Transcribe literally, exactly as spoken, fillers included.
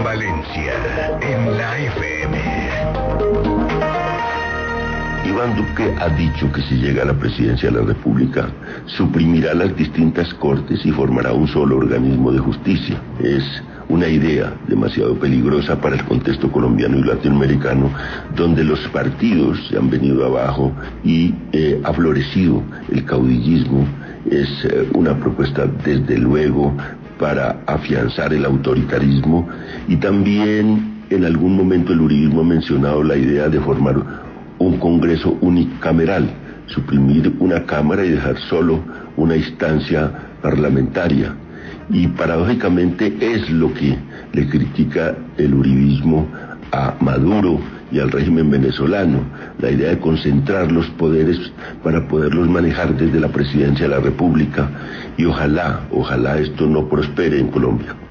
Valencia, en la F M. Iván Duque ha dicho que si llega a la presidencia de la República, suprimirá las distintas cortes y formará un solo organismo de justicia. Es una idea demasiado peligrosa para el contexto colombiano y latinoamericano, donde los partidos se han venido abajo y eh, ha florecido el caudillismo. Es eh, una propuesta, desde luego, para afianzar el autoritarismo, y también en algún momento el uribismo ha mencionado la idea de formar un Congreso unicameral, suprimir una Cámara y dejar solo una instancia parlamentaria. Y paradójicamente es lo que le critica el uribismo a Maduro y al régimen venezolano, la idea de concentrar los poderes para poderlos manejar desde la presidencia de la República. Y ojalá, ojalá esto no prospere en Colombia.